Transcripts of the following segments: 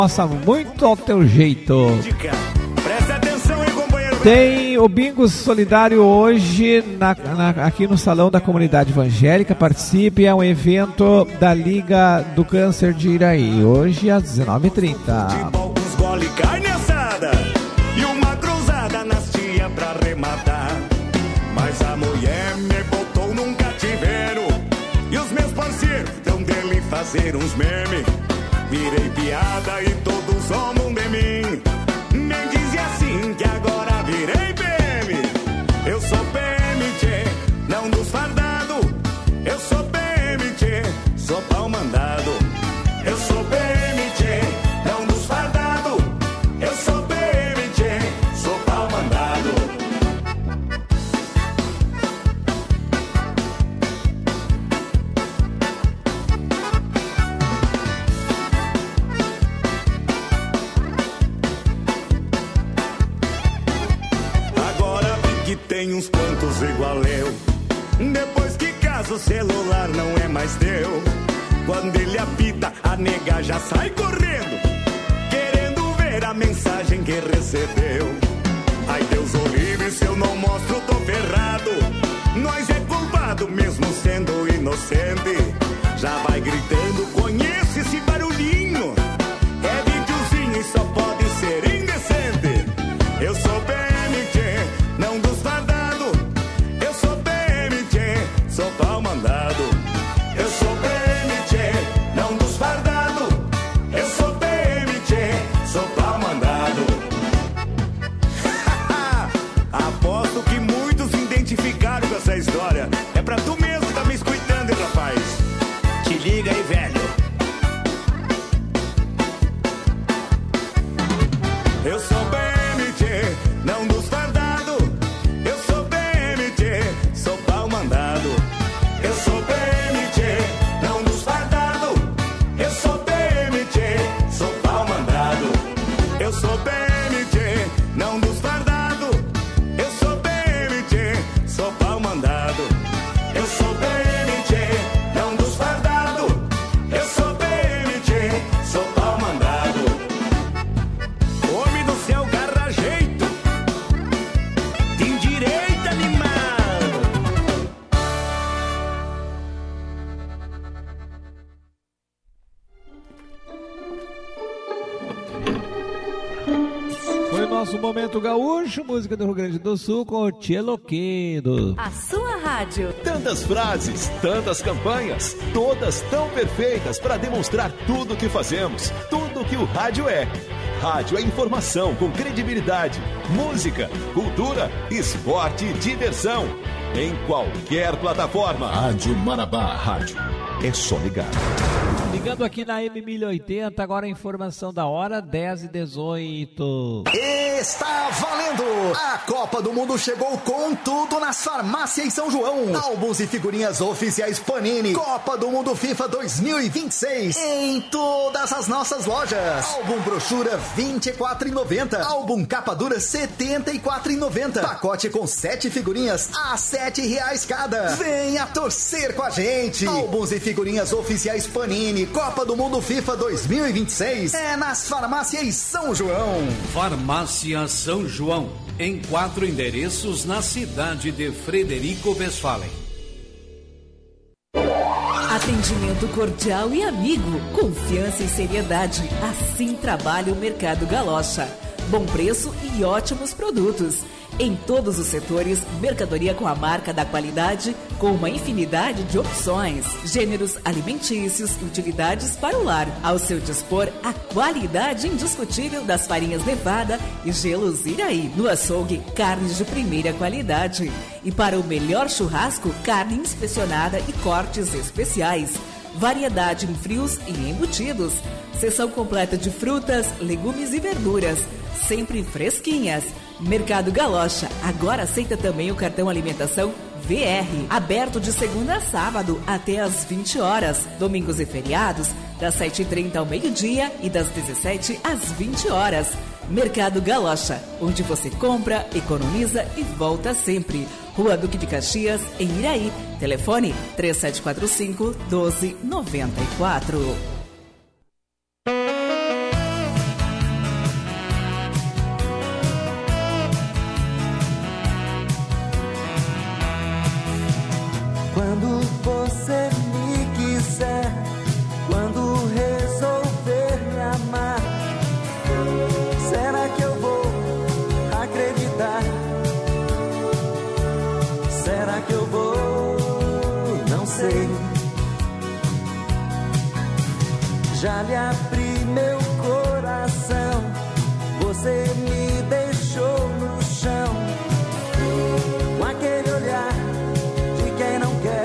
Nossa, muito ao teu jeito. Presta atenção, hein, companheiro. Tem o bingo solidário hoje aqui no Salão da Comunidade Evangélica. Participe, é um evento da Liga do Câncer de Iraí, hoje às 19h30. Alguns gole carne assada e uma cruzada nas tia pra arrematar. Mas a mulher me botou num cativeiro e os meus parceiros tão dele fazer uns memes. Virei piada e todos zombam de mim. Me diz assim que agora virei PM. Eu sou PM, tchê, não dos fardados. Eu sou PM, tchê, sou pau mandado. Eu sou PM, tchê, não dos fardados. Eu sou PM, tchê, sou pau mandado. Tem uns quantos igual eu. Depois que casa o celular não é mais teu. Quando ele apita, a nega já sai correndo, querendo ver a mensagem que recebeu. Ai Deus o livre, se eu não mostro tô ferrado. Nós é culpado mesmo sendo inocente. Já vai gritando, conheço esse barulhinho. É videozinho e só pode ser indecente. Eu sou BMT, não dos fardados. Eu sou BMT, sou pau mandado. Eu sou BMT, não dos fardados. Eu sou BMT, sou pau mandado. Aposto que muitos se identificaram com essa história. É pra tu mesmo que tá me escutando, rapaz. Te liga aí, velho. Eu sou BMT, não dos fardados. Eu sou BMT, sou pau mandado. Eu sou BMT, não dos fardados. Eu sou BMT, sou pau mandado. Eu sou BMT, não dos fardados. Eu sou BMT, sou pau mandado. Eu sou BMT, não dos fardados. Eu sou BMT, sou pau mandado. Homem do céu, garra jeito. Tem direito, animal. Foi o nosso Momento Gaúcho, música do Rio Grande do Sul com o Tchê Loquedo. A sua rádio. Tantas frases, tantas campanhas, todas tão perfeitas para demonstrar tudo o que fazemos, tudo o que o rádio é. Rádio é informação com credibilidade, música, cultura, esporte e diversão. Em qualquer plataforma. Rádio Marabá. Rádio. É só ligar. Ligando aqui na M1080, agora a informação da hora, 10h18. Está valendo! A Copa do Mundo chegou com tudo nas farmácias São João. Álbuns e figurinhas oficiais Panini. Copa do Mundo FIFA 2026. Em todas as nossas lojas. Álbum brochura R$24,90. Álbum capa dura R$74,90. Pacote com 7 figurinhas a R$7 cada. Venha torcer com a gente. Álbuns e figurinhas oficiais Panini. Copa do Mundo FIFA 2026 é nas farmácias São João. Farmácia São João, em 4 endereços na cidade de Frederico Westphalen. Atendimento cordial e amigo, confiança e seriedade. Assim trabalha o Mercado Galocha. Bom preço e ótimos produtos. Em todos os setores, mercadoria com a marca da qualidade, com uma infinidade de opções, gêneros alimentícios e utilidades para o lar. Ao seu dispor, a qualidade indiscutível das farinhas Nevada e gelos Iraí. No açougue, carnes de primeira qualidade. E para o melhor churrasco, carne inspecionada e cortes especiais. Variedade em frios e embutidos. Seção completa de frutas, legumes e verduras. Sempre fresquinhas. Mercado Galocha agora aceita também o cartão alimentação VR, aberto de segunda a sábado até às 20 horas, domingos e feriados das 7h30 ao meio-dia e das 17 às 20 horas. Mercado Galocha, onde você compra, economiza e volta sempre. Rua Duque de Caxias, em Iraí. Telefone 3745-1294. Já lhe abri meu coração, você me deixou no chão, com aquele olhar de quem não quer,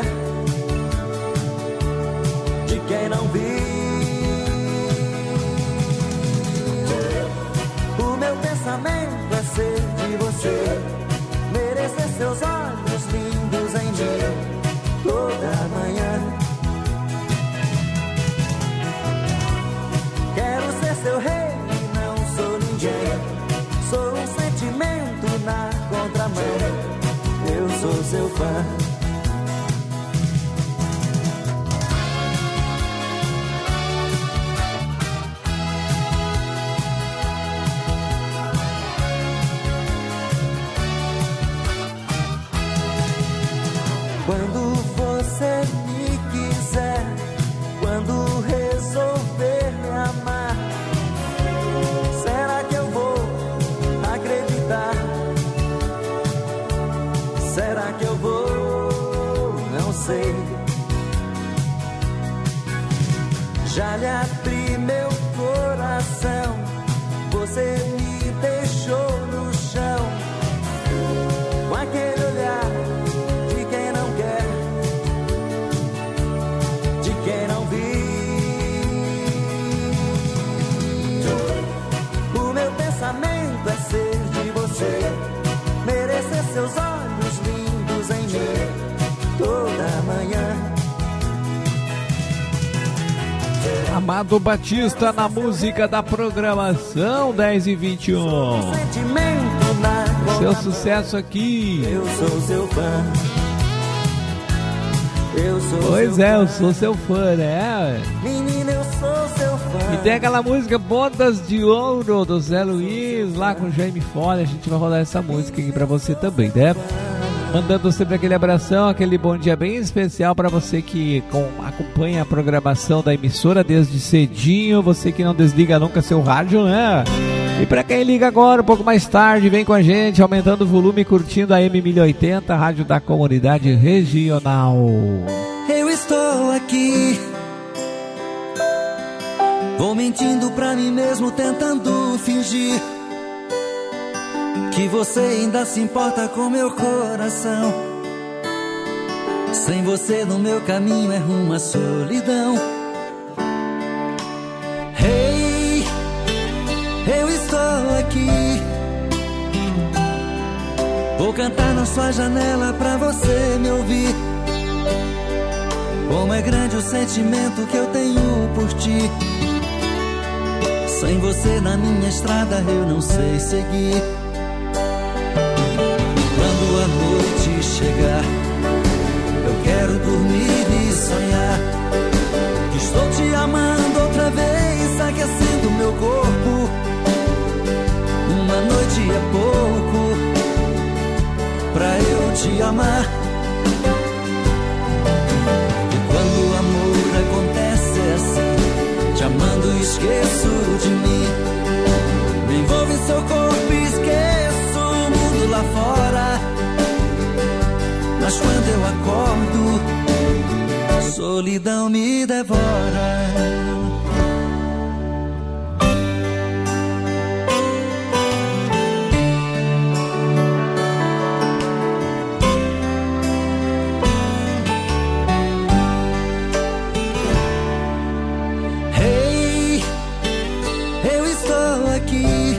de quem não viu. O meu pensamento é ser de você, merecer seus olhos lindos em mim toda manhã. Quero ser seu rei e não sou ninguém, sou um sentimento na contramão, eu sou seu fã. Quando você me quiser, quando resolver me amar, será que eu vou acreditar? Será que eu vou? Não sei. Já lhe abri meu coração, você me deixou no chão, com aquele olhar de quem não quer, de quem não viu. O meu pensamento é ser de você, merecer seus olhos lindos em mim toda manhã. Amado Batista na música da programação 10h21. Seu sucesso aqui. Eu sou seu fã. Pois é, eu sou seu fã, né? Menina, eu sou seu fã. E tem aquela música Bodas de Ouro do Zé Luiz lá com o Jaime Folha. A gente vai rodar essa música aqui pra você também, né? Mandando sempre aquele abração, aquele bom dia bem especial para você que acompanha a programação da emissora desde cedinho, você que não desliga nunca seu rádio, né? E para quem liga agora, um pouco mais tarde, vem com a gente, aumentando o volume, curtindo a M1080, rádio da comunidade regional. Eu estou aqui, vou mentindo pra mim mesmo, tentando fingir que você ainda se importa com meu coração. Sem você no meu caminho é rumo à solidão. Hey, eu estou aqui, vou cantar na sua janela pra você me ouvir. Como é grande o sentimento que eu tenho por ti. Sem você na minha estrada eu não sei seguir. Quando a noite chegar, eu quero dormir e sonhar que estou te amando outra vez, aquecendo meu corpo. Uma noite é pouco pra eu te amar. E quando o amor acontece é assim, te amando esqueço de mim. Me envolvo em seu corpo e esqueço o mundo lá fora. Mas quando eu acordo, solidão me devora. Hey, eu estou aqui,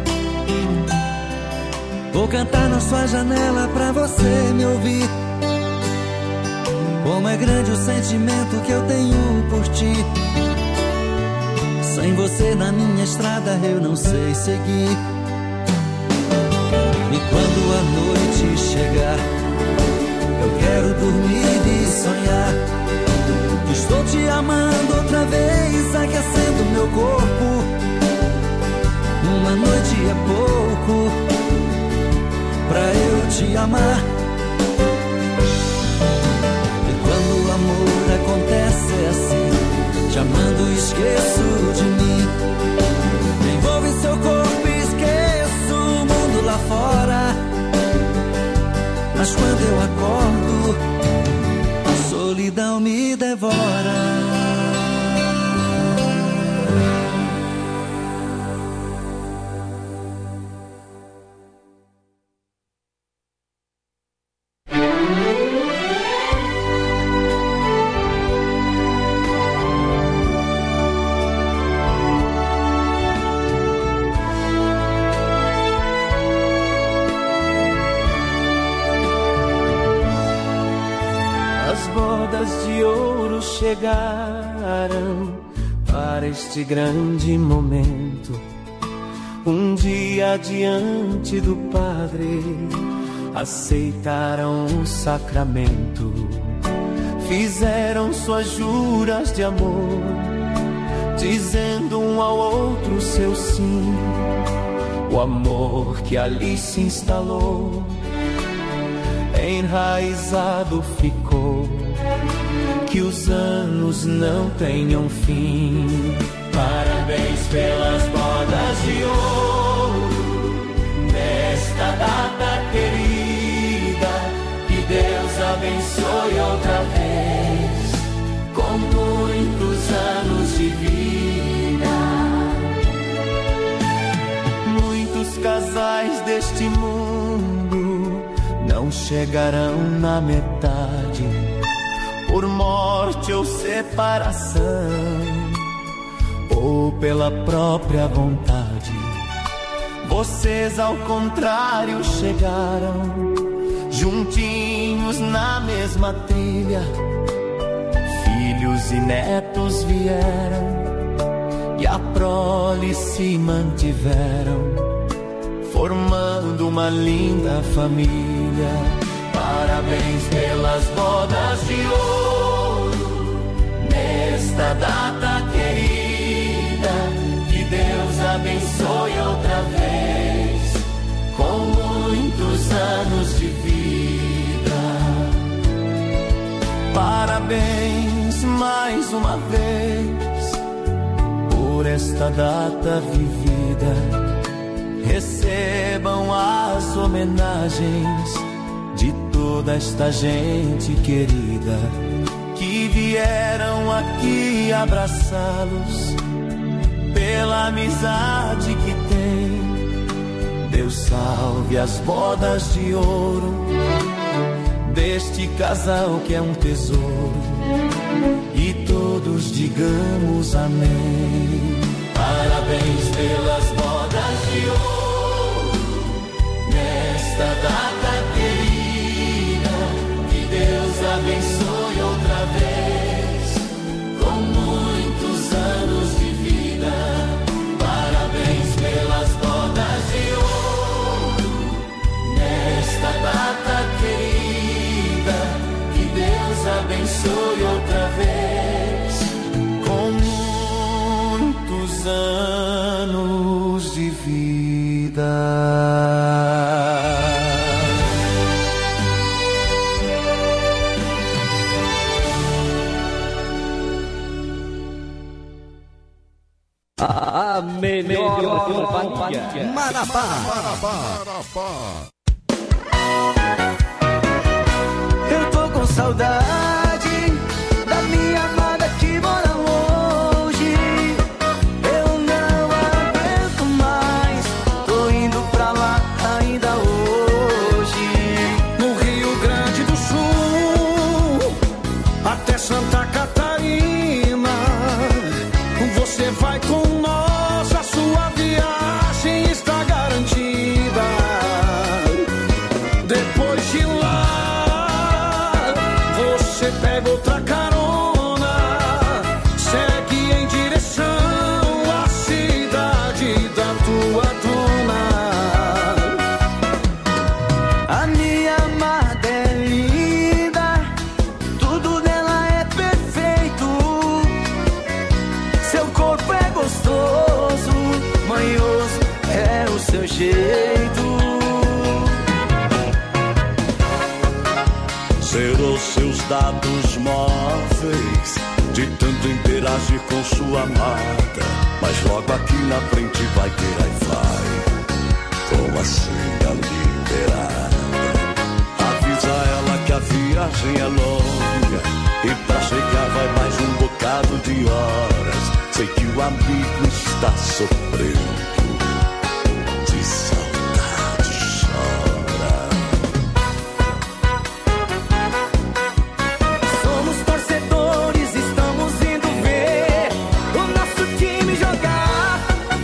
vou cantar na sua janela pra você me ouvir. Como é grande o sentimento que eu tenho por ti. Sem você na minha estrada eu não sei seguir. E quando a noite chegar, eu quero dormir e sonhar que estou te amando outra vez, aquecendo meu corpo. Uma noite é pouco pra eu te amar. E quando o amor acontece assim, te amando esqueço de mim. Me envolvo em seu corpo e esqueço o mundo lá fora. Mas quando eu acordo, a solidão me devora. chegaram para este grande momento. Um dia diante do Padre aceitaram o sacramento, fizeram suas juras de amor, dizendo um ao outro seu sim. O amor que ali se instalou, enraizado ficou, que os anos não tenham fim. Parabéns pelas bodas de ouro, nesta data querida, que Deus abençoe outra vez, com muitos anos de vida. Muitos casais deste mundo não chegarão na metade, por morte ou separação, ou pela própria vontade. Vocês, ao contrário, chegaram juntinhos na mesma trilha. Filhos e netos vieram e a prole se mantiveram, formando uma linda família. Parabéns pelas bodas de ouro, nesta data querida, que Deus abençoe outra vez, com muitos anos de vida. Parabéns mais uma vez por esta data vivida. Recebam as homenagens de toda esta gente querida, que vieram aqui abraçá-los pela amizade que tem. Deus salve as bodas de ouro deste casal que é um tesouro, e todos digamos amém. Parabéns pelas bodas de ouro, nesta data querida, que Deus abençoe outra vez, com muitos anos de vida. Parabéns pelas bodas de ouro, nesta data querida, que Deus abençoe outra vez, com muitos anos de vida. A melhor companhia. Marabá. Eu tô com saudade da minha amada que mora longe. Eu não aguento mais, tô indo pra lá ainda hoje. No Rio Grande do Sul, até Santa Catarina, você vai com nós, a sua viagem está garantida. Depois de lá, você pega outra carona, segue em direção à cidade da tua dona. A minha amada é linda, tudo dela é perfeito. Seu corpo é gostoso, manhoso é o seu jeito. Zerou seus dados móveis de tanto interagir com sua amada, mas logo aqui na frente vai ter Wi-Fi com a senha liberada. Avisa ela que a viagem é longa e pra chegar vai mais um bocado de horas. Sei que o amigo está sofrendo, de saudade chora. Somos torcedores, estamos indo ver o nosso time jogar.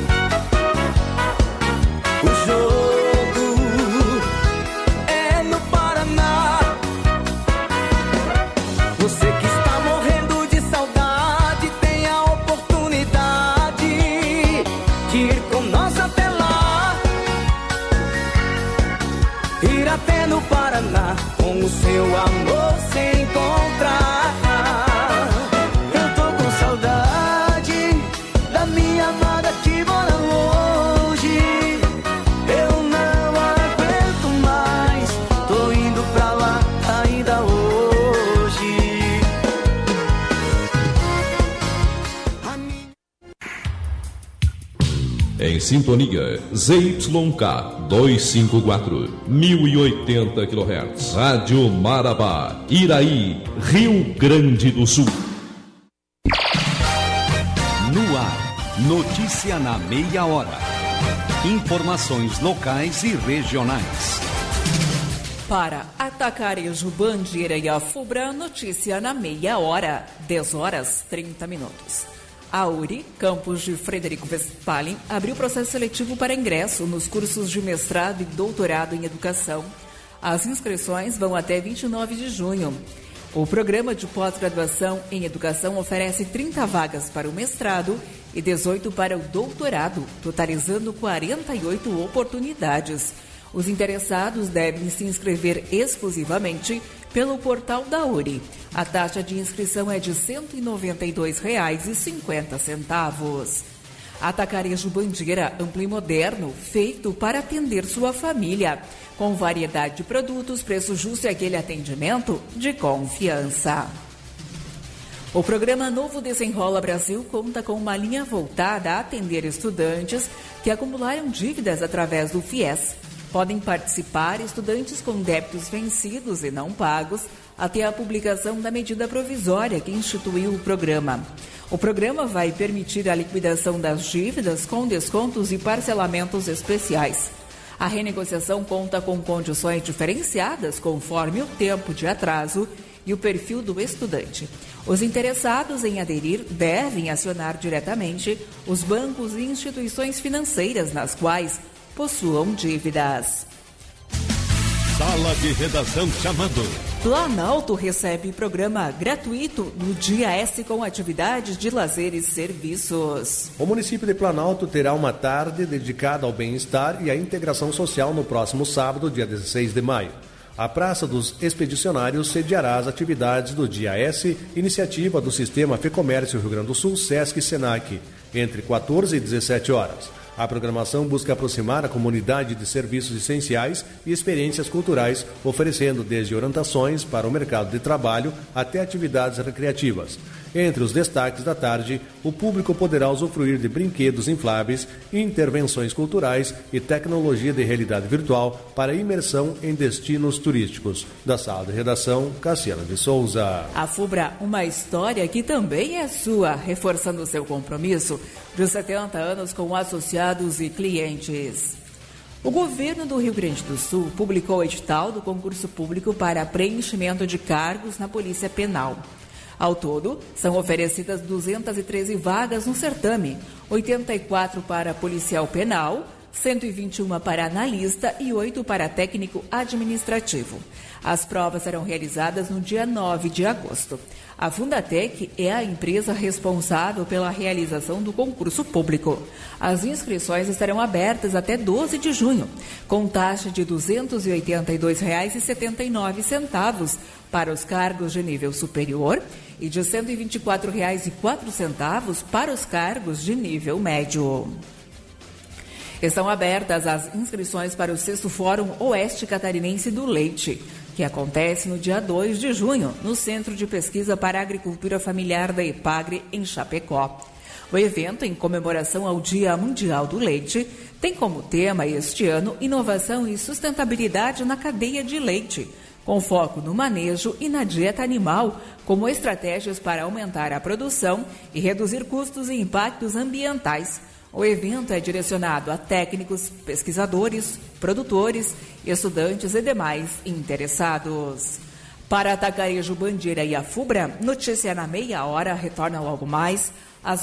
O jogo é no Paraná. Você que está morrendo de saudade, nós até lá, ir até no Paraná, com o seu amor se encontrar. Eu tô com saudade da minha amada que mora longe. Eu não aguento mais, tô indo pra lá ainda hoje. Em sintonia, ZYK 254, 1080 kHz, Rádio Marabá, Iraí, Rio Grande do Sul. No ar, notícia na meia hora. Informações locais e regionais. Para Atacarejo, Bandeira e Afubra, notícia na meia hora, 10 horas 30 minutos. A URI, campus de Frederico Westphalen, abriu processo seletivo para ingresso nos cursos de mestrado e doutorado em educação. As inscrições vão até 29 de junho. O programa de pós-graduação em educação oferece 30 vagas para o mestrado e 18 para o doutorado, totalizando 48 oportunidades. Os interessados devem se inscrever exclusivamente pelo portal da URI. A taxa de inscrição é de R$ 192,50. Atacarejo Bandeira, amplo e moderno, feito para atender sua família. Com variedade de produtos, preço justo e aquele atendimento de confiança. O programa Novo Desenrola Brasil conta com uma linha voltada a atender estudantes que acumularam dívidas através do FIES. Podem participar estudantes com débitos vencidos e não pagos até a publicação da medida provisória que instituiu o programa. O programa vai permitir a liquidação das dívidas com descontos e parcelamentos especiais. A renegociação conta com condições diferenciadas conforme o tempo de atraso e o perfil do estudante. Os interessados em aderir devem acionar diretamente os bancos e instituições financeiras nas quais possuam dívidas. Sala de redação chamando. Planalto recebe programa gratuito no Dia S com atividades de lazer e serviços. O município de Planalto terá uma tarde dedicada ao bem-estar e à integração social no próximo sábado, dia 16 de maio. A Praça dos Expedicionários sediará as atividades do Dia S, iniciativa do Sistema Fecomércio Rio Grande do Sul, Sesc e Senac, entre 14 e 17 horas. A programação busca aproximar a comunidade de serviços essenciais e experiências culturais, oferecendo desde orientações para o mercado de trabalho até atividades recreativas. Entre os destaques da tarde, o público poderá usufruir de brinquedos infláveis, intervenções culturais e tecnologia de realidade virtual para imersão em destinos turísticos. Da sala de redação, Cassiana de Souza. A FUBRA, uma história que também é sua, reforçando seu compromisso de 70 anos com associados e clientes. O governo do Rio Grande do Sul publicou o edital do concurso público para preenchimento de cargos na Polícia Penal. Ao todo, são oferecidas 213 vagas no certame, 84 para policial penal, 121 para analista e 8 para técnico administrativo. As provas serão realizadas no dia 9 de agosto. A Fundatec é a empresa responsável pela realização do concurso público. As inscrições estarão abertas até 12 de junho, com taxa de R$ 282,79 para os cargos de nível superior e de R$ 124,04 para os cargos de nível médio. Estão abertas as inscrições para o 6º Fórum Oeste Catarinense do Leite, que acontece no dia 2 de junho, no Centro de Pesquisa para a Agricultura Familiar da EPAGRE, em Chapecó. O evento, em comemoração ao Dia Mundial do Leite, tem como tema este ano inovação e sustentabilidade na cadeia de leite, com foco no manejo e na dieta animal, como estratégias para aumentar a produção e reduzir custos e impactos ambientais. O evento é direcionado a técnicos, pesquisadores, produtores, estudantes e demais interessados. Para Atacarejo, Bandeira e Afubra, notícia na meia hora retorna logo mais às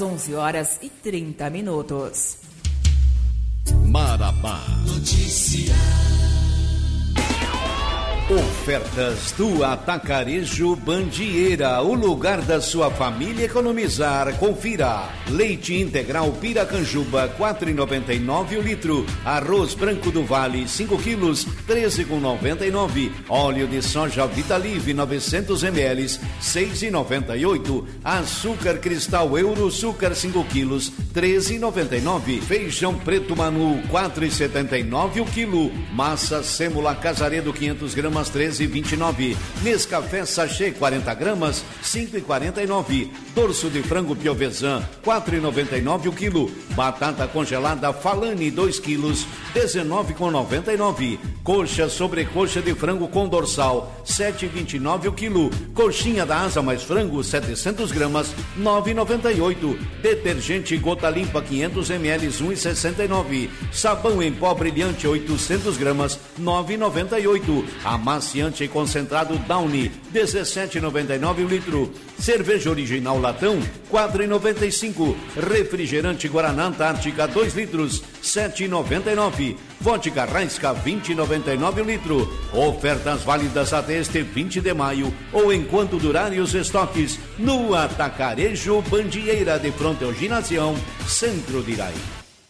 11h30. Marabá. Notícia. Ofertas do Atacarejo Bandieira, o lugar da sua família economizar. Confira: leite integral Piracanjuba, 4,99 o litro. Arroz branco do Vale, 5 quilos, 13,99. Óleo de soja Vitalive, 900 ml, 6,98. Açúcar cristal Euro Açúcar, 5 quilos, 13,99. Feijão preto Manu, 4,79 o quilo. Massa sêmula Casaredo, 500 gramas, 13,29. Nescafé sachê 40 gramas, 5,49. Dorso de frango Piovesan, 4,99 o quilo. Batata congelada Falani, 2 quilos, 19,99. Coxa sobrecoxa de frango com dorsal, 7,29 o quilo. Coxinha da asa mais frango, 700 gramas, 9,98. Detergente gota limpa 500 ml, 1,69. Sabão em pó brilhante 800 gramas, 9,98. Amaciante concentrado Downy, 17,99 o litro. Cerveja original latão, 4,95. Refrigerante Guaraná Antártica, 2 litros, 7,99. Vodka Raisca, 20,99 o litro. Ofertas válidas até este 20 de maio ou enquanto durarem os estoques no Atacarejo Bandieira, de frente ao Ginasião, centro de Iraí.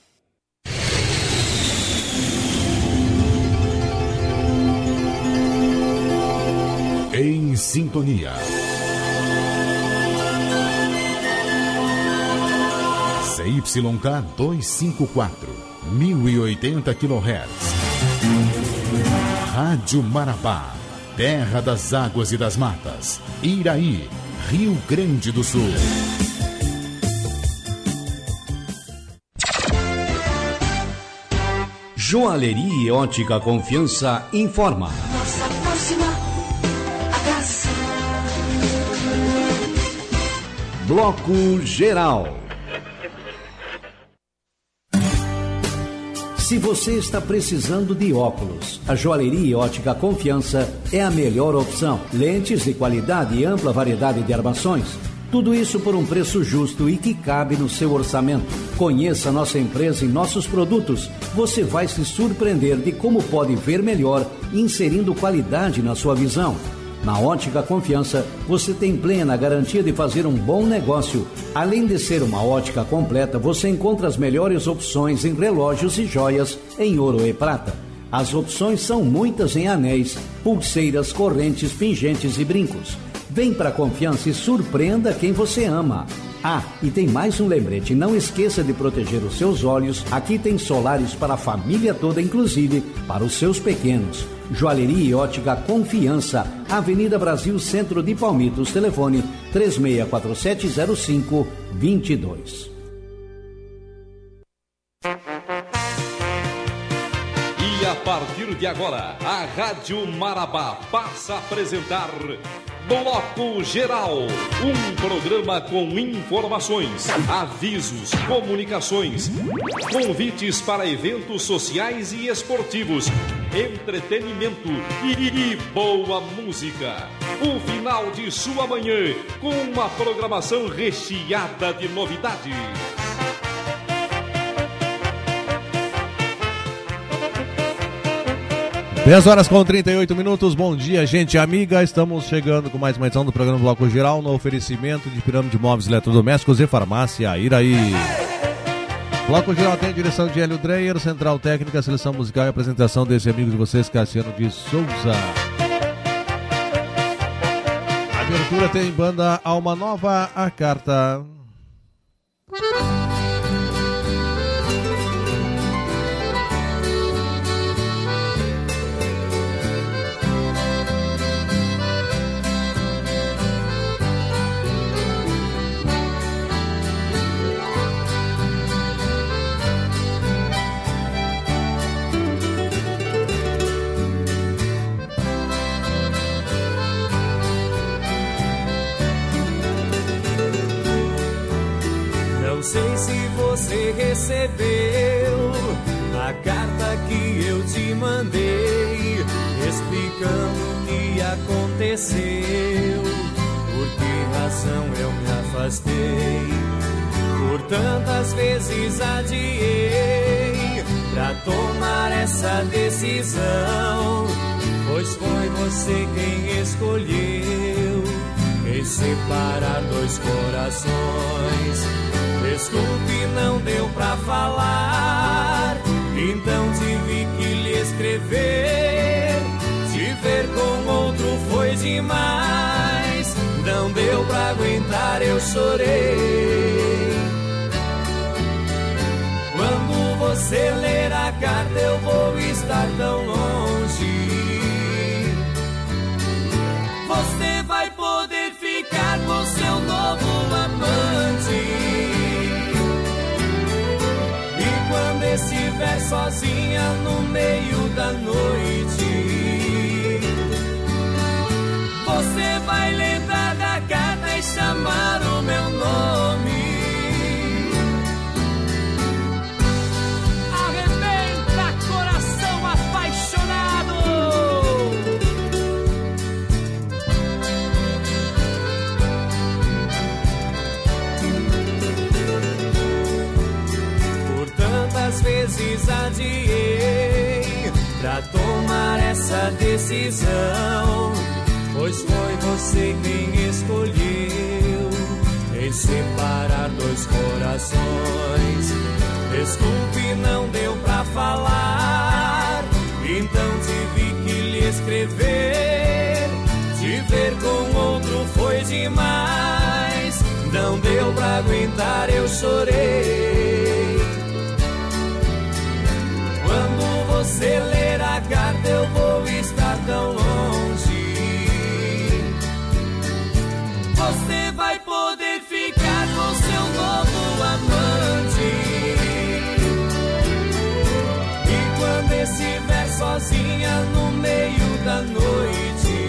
Em sintonia. CYK 254, 1080 kHz. Rádio Marabá, terra das águas e das matas. Iraí, Rio Grande do Sul. Joalheria e Ótica Confiança informa. Nossa próxima atração. Bloco Geral. Se você está precisando de óculos, a Joalheria e Ótica Confiança é a melhor opção. Lentes de qualidade e ampla variedade de armações. Tudo isso por um preço justo e que cabe no seu orçamento. Conheça nossa empresa e nossos produtos. Você vai se surpreender de como pode ver melhor, inserindo qualidade na sua visão. Na Ótica Confiança, você tem plena garantia de fazer um bom negócio. Além de ser uma ótica completa, você encontra as melhores opções em relógios e joias em ouro e prata. As opções são muitas em anéis, pulseiras, correntes, pingentes e brincos. Vem para a Confiança e surpreenda quem você ama. Ah, e tem mais um lembrete, não esqueça de proteger os seus olhos. Aqui tem solares para a família toda, inclusive para os seus pequenos. Joalheria e Ótica Confiança, Avenida Brasil, Centro de Palmitos, telefone 36470522. E a partir de agora, a Rádio Marabá passa a apresentar Bloco Geral, um programa com informações, avisos, comunicações, convites para eventos sociais e esportivos, entretenimento e boa música. O final de sua manhã com uma programação recheada de novidades. 10h38. Bom dia, gente amiga. Estamos chegando com mais uma edição do programa Bloco Geral no oferecimento de Pirâmide Móveis Eletrodomésticos e Farmácia Iraí. Bloco Geral tem a direção de Hélio Dreyer, central técnica, seleção musical e apresentação desse amigo de vocês, Cassiano de Souza. A abertura tem banda Alma Nova, a carta. Não sei se você recebeu a carta que eu te mandei, explicando o que aconteceu, por que razão eu me afastei, por tantas vezes adiei pra tomar essa decisão. pois foi você quem escolheu em separar dois corações. Desculpe, não deu pra falar, então tive que lhe escrever. Te ver com outro foi demais, não deu pra aguentar, eu chorei. Quando você ler a carta eu vou estar tão longe. Você vai poder ficar com seu novo amante. E quando estiver sozinha no meio da noite, você vai lembrar da carta e chamar o meu nome. Arrebenta, coração apaixonado. Por tantas vezes adiei pra tomar essa decisão, pois foi você quem escolheu em separar dois corações. Desculpe, não deu pra falar, então tive que lhe escrever. Te ver com outro foi demais, não deu pra aguentar, eu chorei. Quando você ler a carta eu vou estar tão longe. Você vai poder ficar com seu novo amante. E quando estiver sozinha no meio da noite,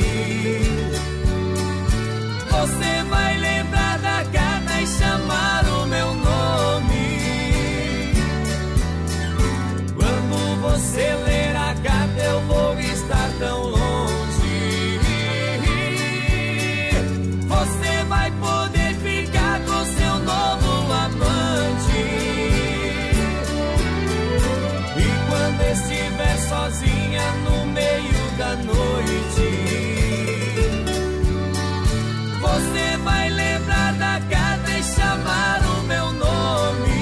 você vai lembrar da carta e chamar o meu nome. Quando você ler a carta eu vou estar tão longe. Você vai poder ficar com seu novo amante. E quando estiver sozinha no meio da noite, você vai lembrar da carta e chamar o meu nome.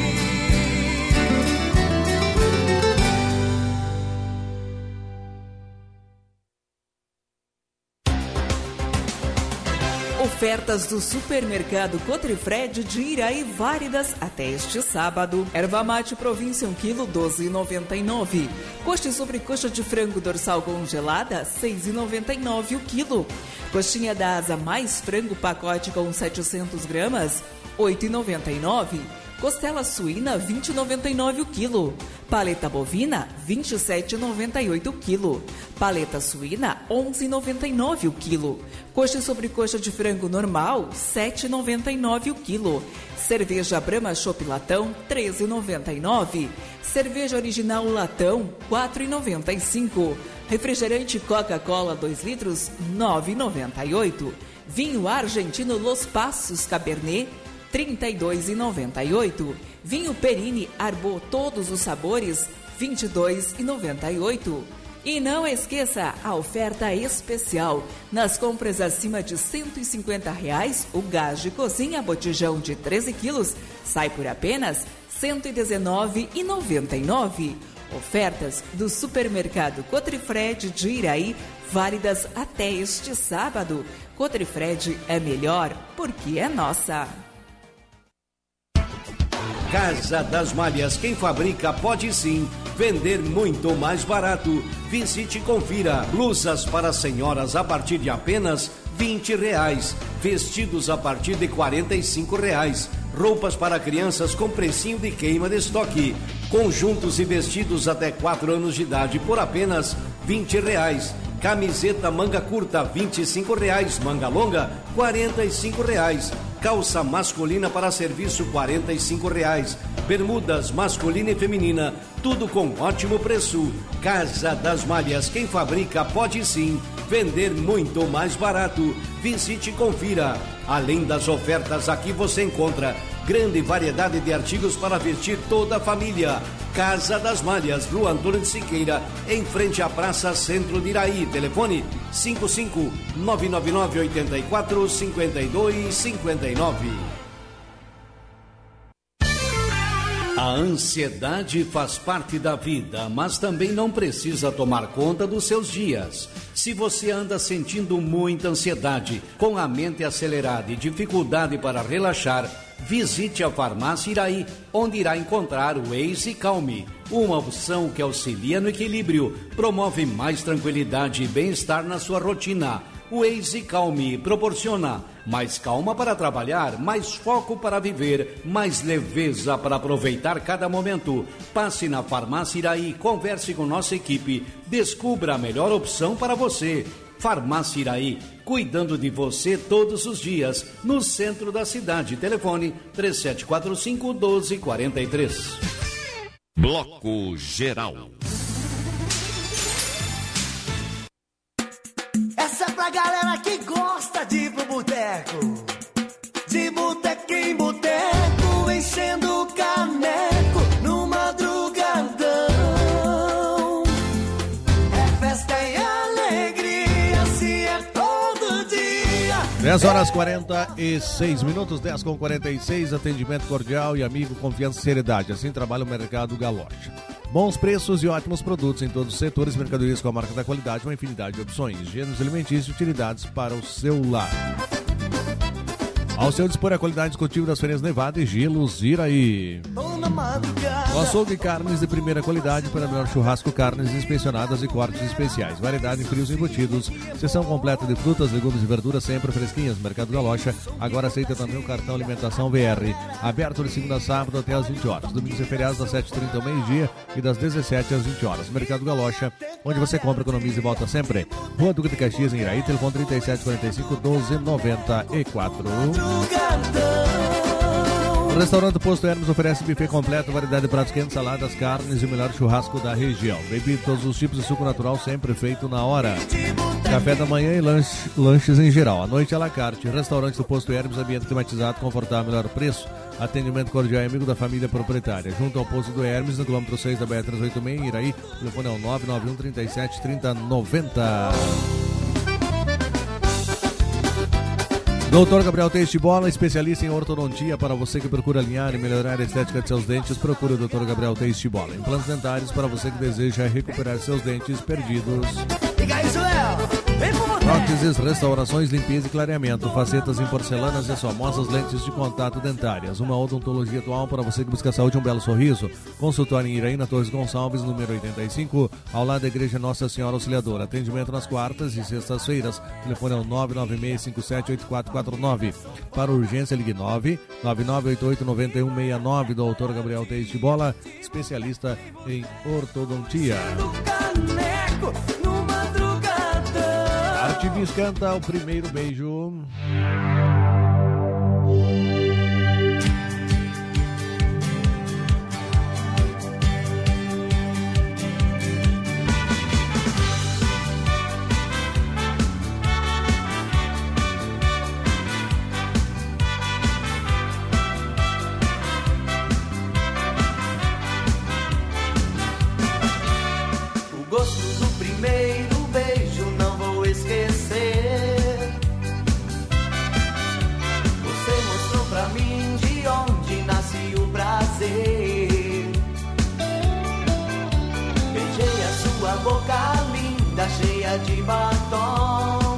Ofertas do Supermercado Cotrifred de Iraí válidas até este sábado. Erva mate província 1 kg 12,99. Coxa e sobrecoxa de frango dorsal congelada 6,99 o quilo. Coxinha da asa mais frango pacote com 700 gramas 8,99. Costela suína 20,99 o quilo. Paleta bovina 27,98 o quilo. Paleta suína 11,99 o quilo. Coxa e sobrecoxa de frango normal 7,99 o quilo. Cerveja Brahma Chopp Latão 13,99. Cerveja original Latão 4,95. Refrigerante Coca-Cola 2 litros 9,98. Vinho argentino Los Passos Cabernet 32,98. Vinho Perini Arbô todos os sabores 22,98. E não esqueça a oferta especial. Nas compras acima de R$150, o gás de cozinha botijão de 13 quilos sai por apenas R$119,99. Ofertas do Supermercado Cotrifred de Iraí, válidas até este sábado. Cotrifred é melhor porque é nossa. Casa das Malhas, quem fabrica pode sim vender muito mais barato. Visite e confira. Blusas para senhoras a partir de apenas R$20. Vestidos a partir de R$45. Roupas para crianças com precinho de queima de estoque. Conjuntos e vestidos até 4 anos de idade por apenas R$20. Camiseta manga curta R$25. Manga longa R$45. Calça masculina para serviço R$45. Bermudas masculina e feminina, tudo com ótimo preço. Casa das Malhas, quem fabrica pode sim vender muito mais barato. Visite e confira. Além das ofertas, aqui você encontra Grande variedade de artigos para vestir toda a família. Casa das Malhas, Rua Antônio de Siqueira, em frente à Praça Centro de Iraí. Telefone 55-999-84-52-59. A ansiedade faz parte da vida, mas também não precisa tomar conta dos seus dias. Se você anda sentindo muita ansiedade, com a mente acelerada e dificuldade para relaxar, visite a Farmácia Iraí, onde irá encontrar o Easy Calme, uma opção que auxilia no equilíbrio, promove mais tranquilidade e bem-estar na sua rotina. O Easy Calme proporciona mais calma para trabalhar, mais foco para viver, mais leveza para aproveitar cada momento. Passe na Farmácia Iraí, converse com nossa equipe, descubra a melhor opção para você. Farmácia Iraí, cuidando de você todos os dias, no centro da cidade. Telefone 3745-1243. Bloco Geral. Essa é pra galera que gosta de ir pro boteco. De boteco em boteco, enchendo o caneco no madrugadão. É festa e alegria, se é todo dia. 10h46, 10h46, atendimento cordial e amigo, confiança e seriedade. Assim trabalha o Mercado Galocha. Bons preços e ótimos produtos em todos os setores, mercadorias com a marca da qualidade, uma infinidade de opções, gêneros alimentícios e utilidades para o seu lar. Ao seu dispor a qualidade indiscutível das feiras Nevada e Gelos Iraí. O açougue carnes de primeira qualidade para melhor churrasco, carnes inspecionadas e cortes especiais. Variedade em frios e embutidos. Seção completa de frutas, legumes e verduras sempre fresquinhas. Mercado Galocha agora aceita também o cartão Alimentação VR. Aberto de segunda a sábado até às 20 horas. Domingos e feriados das 7h30 ao meio-dia e das 17 às 20 horas. Mercado Galocha, onde você compra, economiza e volta sempre. Rua Duque de Caxias, em Iraí, telefone 3745-1294. O restaurante Posto Hermes oferece buffet completo, variedade de pratos quentes, saladas, carnes e o melhor churrasco da região. Bebida todos os tipos de suco natural, sempre feito na hora. Café da manhã e lanches em geral. À noite, à la carte. Restaurante do Posto Hermes, ambiente climatizado, confortável, melhor preço. Atendimento cordial e amigo da família proprietária. Junto ao Posto do Hermes, no quilômetro 6 da BR-386, em Iraí. O telefone é o 991 37 30 90. Doutor Gabriel Teixeira de Bola, especialista em ortodontia. Para você que procura alinhar e melhorar a estética de seus dentes, procure o Dr. Gabriel Teixeira de Bola. Implantes dentários para você que deseja recuperar seus dentes perdidos. Próteses, restaurações, limpeza e clareamento, facetas em porcelanas e as famosas lentes de contato dentárias. Uma odontologia atual para você que busca saúde e um belo sorriso. Consultório em Iraí, na Torres Gonçalves, número 85, ao lado da Igreja Nossa Senhora Auxiliadora. Atendimento nas quartas e sextas-feiras. Telefone é o 996578449. Para urgência, ligue 999889169. Doutor Gabriel Teixeira de Bola, especialista em ortodontia. Artivis canta o primeiro beijo. O gosto do primeiro beijo não vou esquecer. Você mostrou pra mim de onde nasce o prazer. Beijei a sua boca linda, cheia de batom.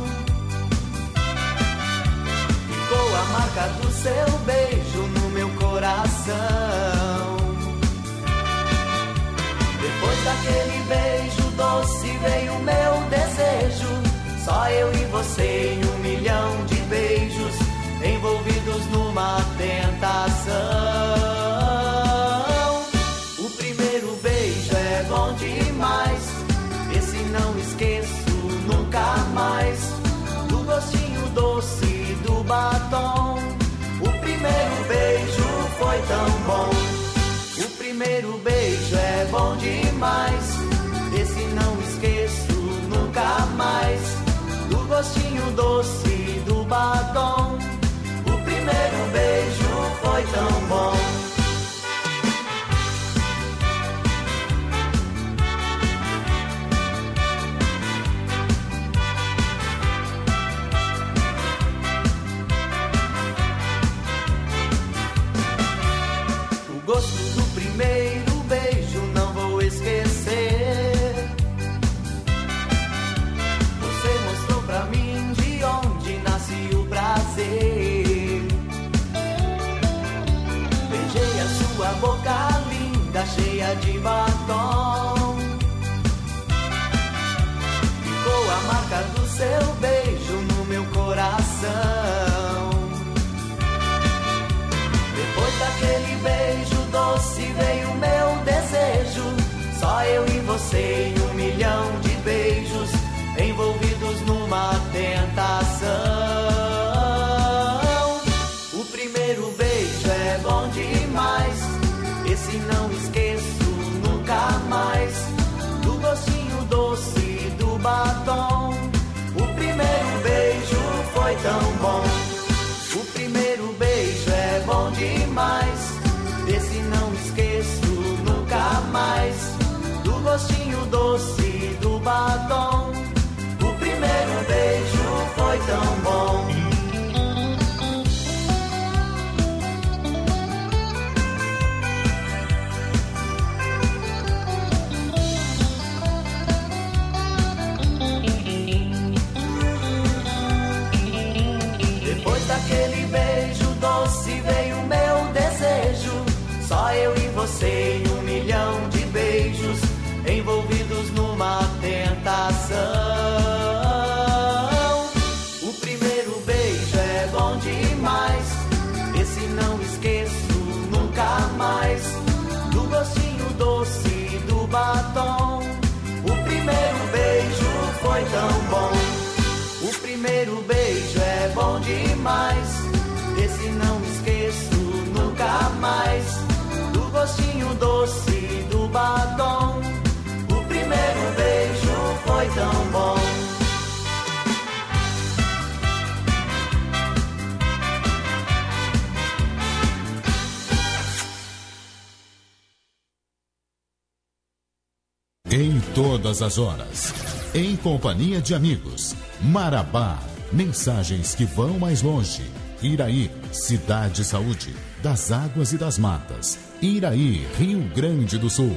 Ficou a marca do seu beijo no meu coração. Depois daquele beijo doce veio o meu desejo. Só eu e você em 1 milhão de beijos, envolvidos numa tentação. O primeiro beijo é bom demais, esse não esqueço nunca mais. Do gostinho doce do batom, o primeiro beijo foi tão bom. O primeiro beijo é bom demais, esse não esqueço nunca mais. Do gostinho doce do batom, o primeiro beijo foi tão batom. Ficou a marca do seu beijo no meu coração. Depois daquele beijo doce veio o meu desejo. Só eu e você e 1 milhão de beijos envolvidos numa tentação. O primeiro beijo é bom demais, esse não esqueço nunca mais. Do gostinho doce do batom, o primeiro beijo foi tão bom. O primeiro beijo é bom demais, esse não esqueço nunca mais. Do gostinho doce do batom, o primeiro beijo foi tão bom. Depois daquele beijo doce veio o meu desejo. Só eu e você e 1 milhão de beijos envolvidos numa tentação. O primeiro beijo é bom demais, esse não esqueço nunca mais. Do gostinho doce do batom, o primeiro beijo foi tão bom. O primeiro beijo é bom demais, esse não esqueço nunca mais. Do gostinho doce do batom, o primeiro beijo foi tão bom. Em todas as horas, em companhia de amigos. Marabá, mensagens que vão mais longe. Iraí, Cidade Saúde, das Águas e das Matas. Iraí, Rio Grande do Sul.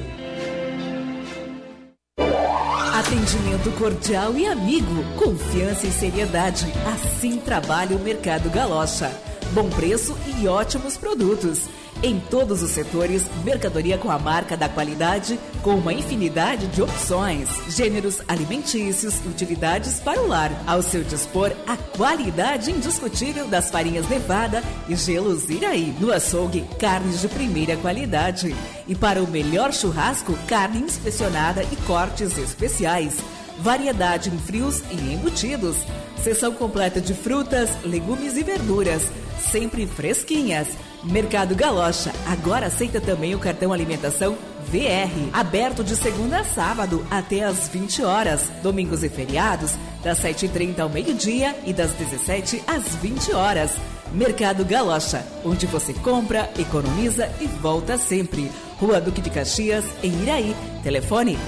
Atendimento cordial e amigo, confiança e seriedade. Assim trabalha o Mercado Galocha. Bom preço e ótimos produtos. Em todos os setores, mercadoria com a marca da qualidade, com uma infinidade de opções, gêneros alimentícios e utilidades para o lar. Ao seu dispor, a qualidade indiscutível das farinhas Nevada e gelos Iraí. No açougue, carnes de primeira qualidade. E para o melhor churrasco, carne inspecionada e cortes especiais. Variedade em frios e embutidos. Seção completa de frutas, legumes e verduras, sempre fresquinhas. Mercado Galocha agora aceita também o cartão alimentação VR, aberto de segunda a sábado até às 20 horas, domingos e feriados das 7h30 ao meio-dia e das 17 às 20 horas. Mercado Galocha, onde você compra, economiza e volta sempre. Rua Duque de Caxias, em Iraí. Telefone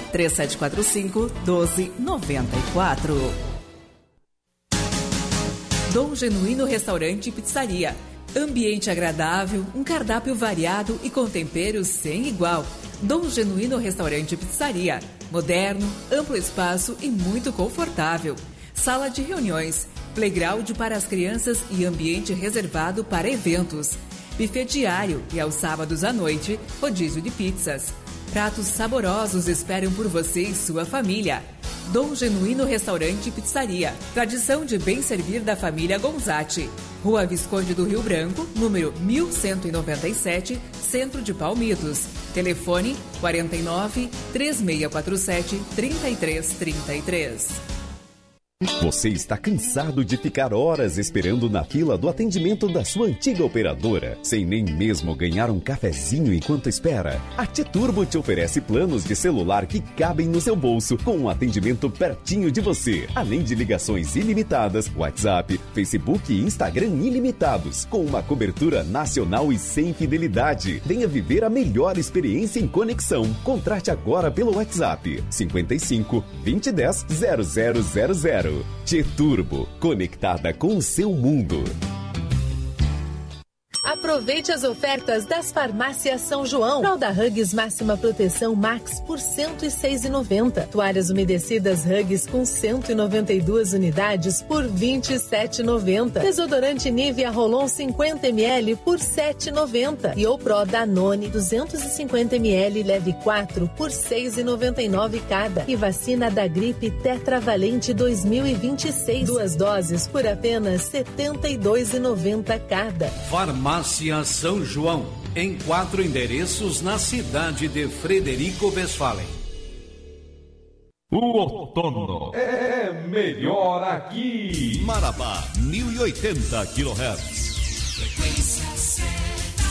3745-1294. Dom Genuíno Restaurante e Pizzaria. Ambiente agradável, um cardápio variado e com temperos sem igual. Dom Genuíno Restaurante e Pizzaria. Moderno, amplo espaço e muito confortável. Sala de reuniões, playground para as crianças e ambiente reservado para eventos. Buffet diário e aos sábados à noite, rodízio de pizzas. Pratos saborosos esperam por você e sua família. Dom Genuíno Restaurante e Pizzaria. Tradição de bem servir da família Gonzatti. Rua Visconde do Rio Branco, número 1197, Centro de Palmitos. Telefone 49 3647 3333. Você está cansado de ficar horas esperando na fila do atendimento da sua antiga operadora, sem nem mesmo ganhar um cafezinho enquanto espera? A T-Turbo te oferece planos de celular que cabem no seu bolso, com um atendimento pertinho de você, além de ligações ilimitadas, WhatsApp, Facebook e Instagram ilimitados, com uma cobertura nacional e sem fidelidade. Venha viver a melhor experiência em conexão. Contrate agora pelo WhatsApp 55 2010 0000. T-Turbo, conectada com o seu mundo. Aproveite as ofertas das farmácias São João. Fralda Huggies máxima proteção Max por R$ 106,90. Toalhas umedecidas Huggies com 192 unidades por R$ 27,90. Desodorante Nivea Rolon 50 ml por R$ 7,90. E o Pro Danone 250 ml leve 4 por R$ 6,99 cada. E vacina da gripe Tetravalente 2026. 2 doses por apenas R$ 72,90 cada. Farmácia São João, em 4 endereços na cidade de Frederico Westphalen. O outono é melhor aqui. Marabá, 1080 kHz. Frequência certa.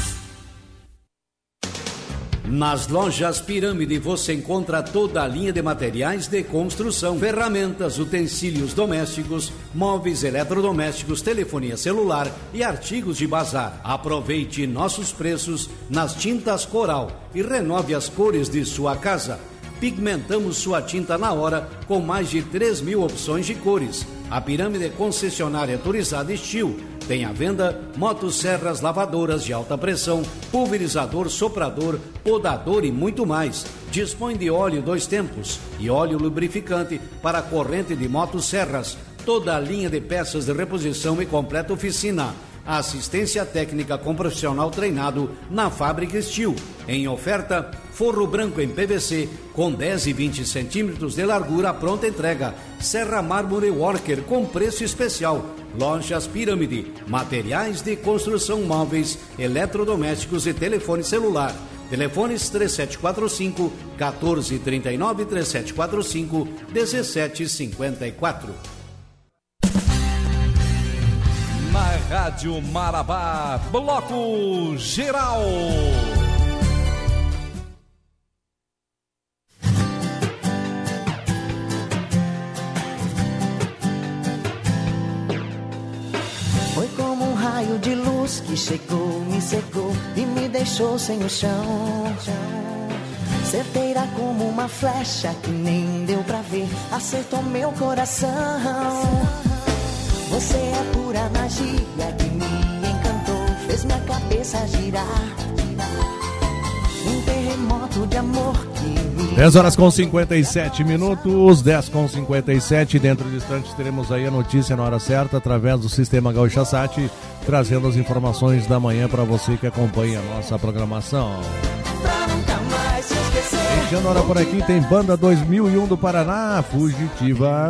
Nas lojas Pirâmide você encontra toda a linha de materiais de construção, ferramentas, utensílios domésticos, móveis eletrodomésticos, telefonia celular e artigos de bazar. Aproveite nossos preços nas tintas Coral e renove as cores de sua casa. Pigmentamos sua tinta na hora com mais de 3.000 opções de cores. A Pirâmide concessionária autorizada Estil tem à venda motosserras, lavadoras de alta pressão, pulverizador, soprador, podador e muito mais. Dispõe de óleo 2 tempos e óleo lubrificante para corrente de motosserras. Toda a linha de peças de reposição e completa oficina. Assistência técnica com profissional treinado na Fábrica Estil. Em oferta, forro branco em PVC com 10 e 20 centímetros de largura, pronta entrega. Serra Mármore Worker com preço especial. Lojas Pirâmide, materiais de construção móveis, eletrodomésticos e telefone celular. Telefones 3745 1439 3745 1754. Na Rádio Marabá, Bloco Geral. Foi como um raio de luz que chegou, me secou e me deixou sem o chão. Certeira como uma flecha que nem deu pra ver, acertou meu coração. Você é pura magia que me encantou, fez minha cabeça girar. Um terremoto de amor que me... 10 horas com 57 minutos, 10 com 57. Dentro de instantes teremos aí a notícia na hora certa, através do Sistema Gaúcha Sat, trazendo as informações da manhã para você que acompanha a nossa programação. Fechando a hora por aqui, tem Banda 2001 do Paraná, Fugitiva.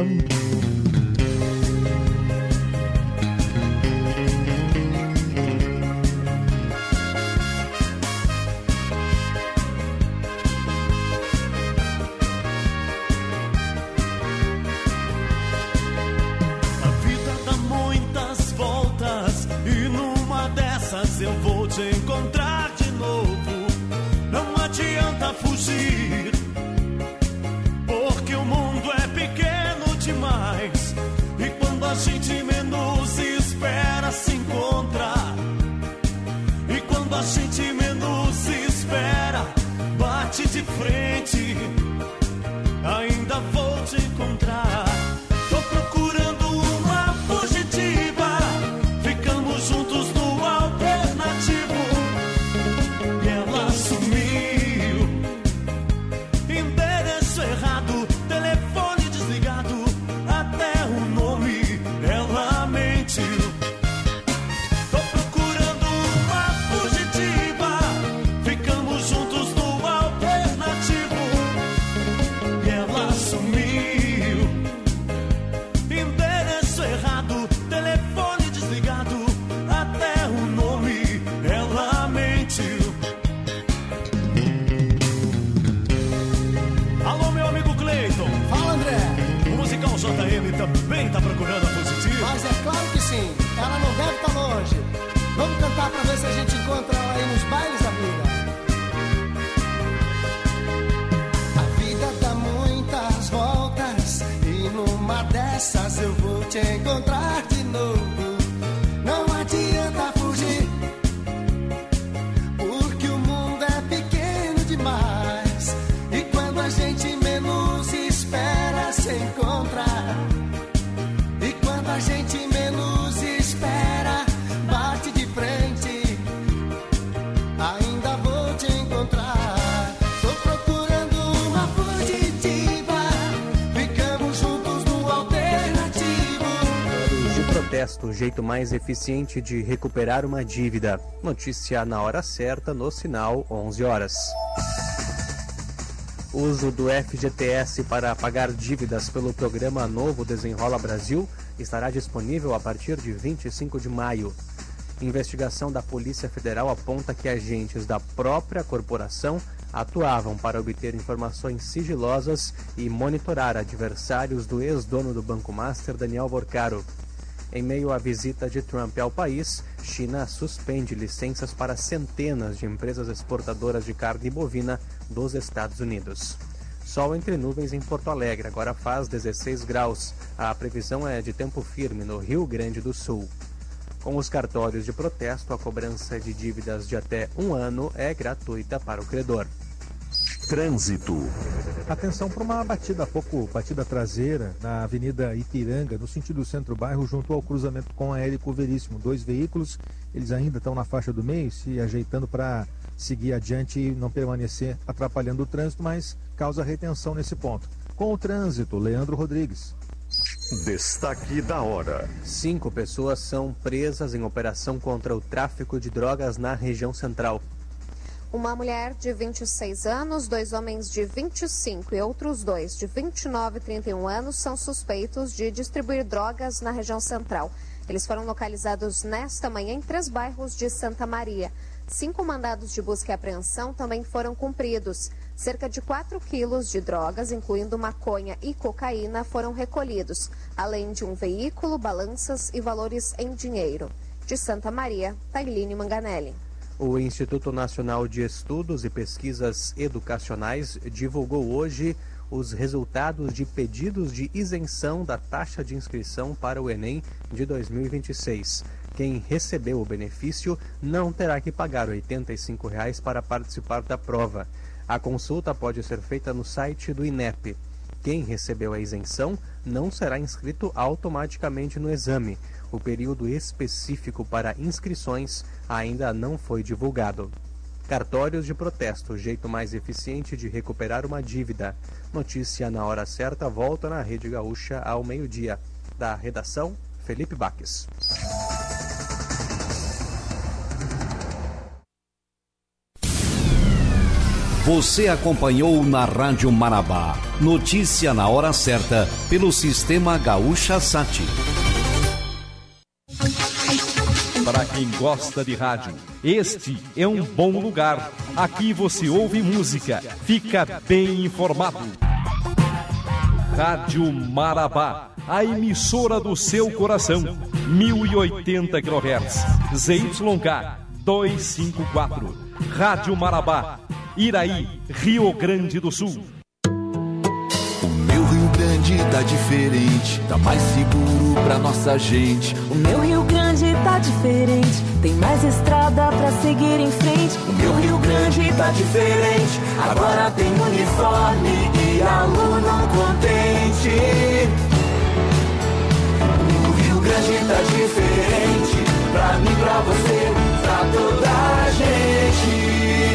Eu vou te encontrar de novo. Não adianta fugir, porque o mundo é pequeno demais. E quando a gente menos espera, se encontra. E quando a gente menos espera, bate de frente. Ainda vou te encontrar. Tô procurando uma fugitiva. Ficamos juntos no e ela sumiu. Endereço errado, telefone desligado, até o nome ela mentiu. Tô procurando uma fugitiva. Ficamos juntos no alternativo e ela sumiu. Endereço errado, telefone desligado, até o nome ela mentiu. Alô, meu amigo Cleiton. Fala, André. O Musicão JM também tá procurando a fugitiva? Mas é claro que sim. Ela não deve estar longe. Vamos cantar pra ver se a gente encontra ela aí nos bailes da vida. A vida dá muitas voltas e numa dessas eu vou te encontrar de novo. Não adianta fugir, porque o mundo é pequeno demais. E quando a gente menos espera, se encontra. E quando a gente menos espera, bate de frente. protesto, o jeito mais eficiente de recuperar uma dívida. Notícia na hora certa, no sinal 11 horas. Uso do FGTS para pagar dívidas pelo programa Novo Desenrola Brasil estará disponível a partir de 25 de maio. Investigação da Polícia Federal aponta que agentes da própria corporação atuavam para obter informações sigilosas e monitorar adversários do ex-dono do Banco Master, Daniel Borcaro. Em meio à visita de Trump ao país, China suspende licenças para centenas de empresas exportadoras de carne bovina dos Estados Unidos. Sol entre nuvens em Porto Alegre, agora faz 16 graus. A previsão é de tempo firme no Rio Grande do Sul. Com os cartórios de protesto, a cobrança de dívidas de até 1 ano é gratuita para o credor. Trânsito. Atenção para uma batida traseira na Avenida Ipiranga, no sentido centro-bairro, junto ao cruzamento com a Érico Veríssimo. 2 veículos, eles ainda estão na faixa do meio, se ajeitando para seguir adiante e não permanecer atrapalhando o trânsito, mas causa retenção nesse ponto. Com o trânsito, Leandro Rodrigues. Destaque da hora. 5 pessoas são presas em operação contra o tráfico de drogas na região central. Uma mulher de 26 anos, 2 homens de 25 e outros 2 de 29 e 31 anos são suspeitos de distribuir drogas na região central. Eles foram localizados nesta manhã em 3 bairros de Santa Maria. 5 mandados de busca e apreensão também foram cumpridos. Cerca de 4 quilos de drogas, incluindo maconha e cocaína, foram recolhidos, além de um veículo, balanças e valores em dinheiro. De Santa Maria, Tailine Manganelli. O Instituto Nacional de Estudos e Pesquisas Educacionais divulgou hoje os resultados de pedidos de isenção da taxa de inscrição para o Enem de 2026. Quem recebeu o benefício não terá que pagar R$ 85,00 para participar da prova. A consulta pode ser feita no site do INEP. Quem recebeu a isenção não será inscrito automaticamente no exame. O período específico para inscrições ainda não foi divulgado. Cartórios de protesto, o jeito mais eficiente de recuperar uma dívida. Notícia na hora certa, volta na Rede Gaúcha ao meio-dia. Da redação, Felipe Baques. Você acompanhou na Rádio Marabá. Notícia na hora certa, pelo Sistema Gaúcha Sat. Para quem gosta de rádio, este é um bom lugar. Aqui você ouve música, fica bem informado. Rádio Marabá, a emissora do seu coração. 1080 kHz, ZYK 254. Rádio Marabá, Iraí, Rio Grande do Sul. O meu Rio Grande tá diferente, tá mais seguro pra nossa gente. O meu Rio Grande tá diferente, tem mais estrada pra seguir em frente. O meu Rio Grande tá diferente, agora tem uniforme e aluno contente. O Rio Grande tá diferente, pra mim, pra você, pra toda a gente.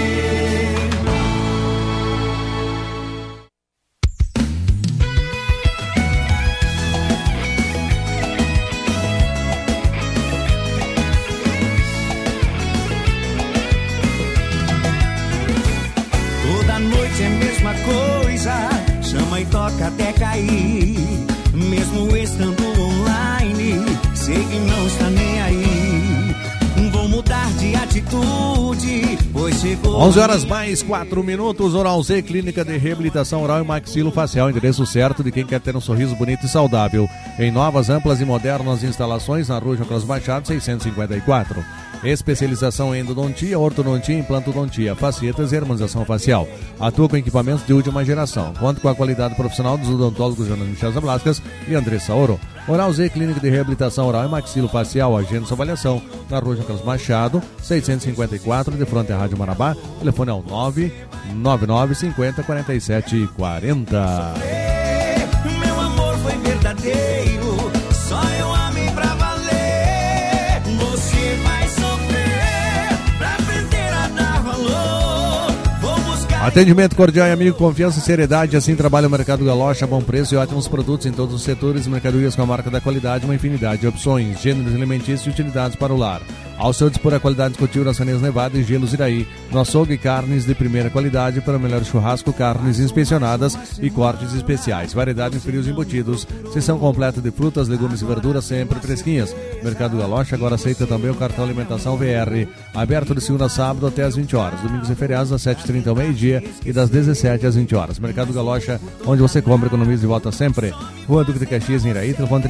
É a mesma coisa, chama e toca até cair. Mesmo estando online, sei que não está nem aí. Vou mudar de atitude, pois chegou... 11 horas mais 4 minutos. Oral Z, Clínica de Reabilitação Oral e Maxilofacial. Endereço certo de quem quer ter um sorriso bonito e saudável. Em novas, amplas e modernas instalações na Rua João Carlos Machado, 654. Especialização em endodontia, ortodontia, implantodontia, facetas e harmonização facial. Atua com equipamentos de última geração. Conta com a qualidade profissional dos odontólogos Jonas Michel Zablascas e Andressa Ouro. Oral Z, Clínica de Reabilitação Oral e Maxilofacial. Agenda sua avaliação na Rua João Carlos Machado, 654, de frente à Rádio Marabá. Telefone é o 999 50 47 40. Meu amor foi verdadeiro, só eu amei pra valer. Você vai sofrer pra aprender a dar valor. Vou buscar Atendimento cordial e amigo, confiança e seriedade, assim trabalha o Mercado Galocha, bom preço e ótimos produtos em todos os setores, mercadorias com a marca da qualidade, uma infinidade de opções, gêneros alimentícios e utilidades para o lar. Ao seu dispor a qualidade discutível nas Fanias Nevada e Gelos Iraí, no açougue carnes de primeira qualidade para o melhor churrasco, carnes inspecionadas e cortes especiais, variedade em frios embutidos, seção completa de frutas, legumes e verduras sempre fresquinhas. Mercado Galocha agora aceita também o cartão alimentação VR, aberto de segunda a sábado até às 20 horas, domingos e feriados das 7h30 ao meio-dia e das 17 às 20 horas. Mercado Galocha, onde você compra, economiza e volta sempre. Rua Duque de Caxias, em Iraí, telefone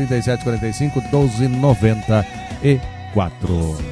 3745-1294.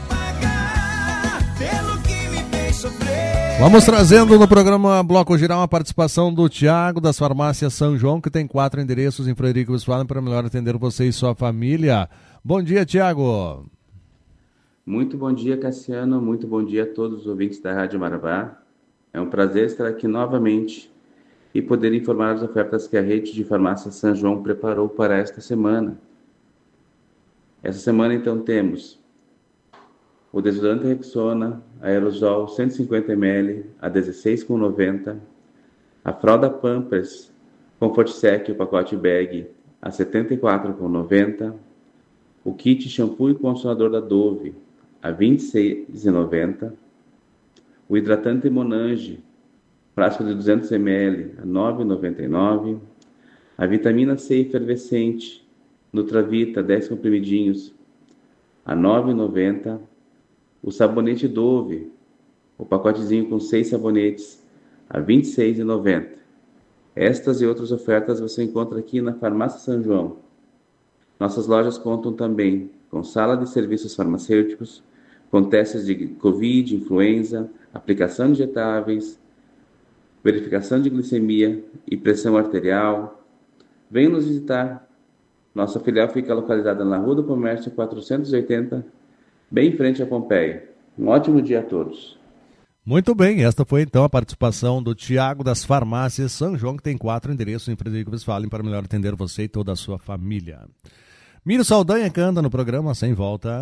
Vamos trazendo no programa Bloco Geral a participação do Tiago, das farmácias São João, que tem 4 endereços em Frederico Westphalen para melhor atender você e sua família. Bom dia, Tiago. Muito bom dia, Cassiano. Muito bom dia a todos os ouvintes da Rádio Marabá. É um prazer estar aqui novamente e poder informar as ofertas que a rede de farmácias São João preparou para esta semana. Essa semana, então, temos o desodorante Rexona Aerosol 150 ml a 16,90, a fralda Pampers Comfort Sec, o pacote bag, a 74,90, o kit shampoo e condicionador da Dove a 26,90, o hidratante Monange plástico de 200 ml a 9,99, a vitamina C efervescente Nutravita 10 comprimidinhos a 9,90, o sabonete Dove, o pacotezinho com 6 sabonetes, a R$ 26,90. Estas e outras ofertas você encontra aqui na Farmácia São João. Nossas lojas contam também com sala de serviços farmacêuticos, com testes de Covid, influenza, aplicação de injetáveis, verificação de glicemia e pressão arterial. Venha nos visitar. Nossa filial fica localizada na Rua do Comércio 480, bem em frente à Pompeia. Um ótimo dia a todos. Muito bem, esta foi então a participação do Tiago das farmácias São João, que tem 4 endereços em Frederico Westphalen para melhor atender você e toda a sua família. Miro Saldanha canta no programa Sem Volta.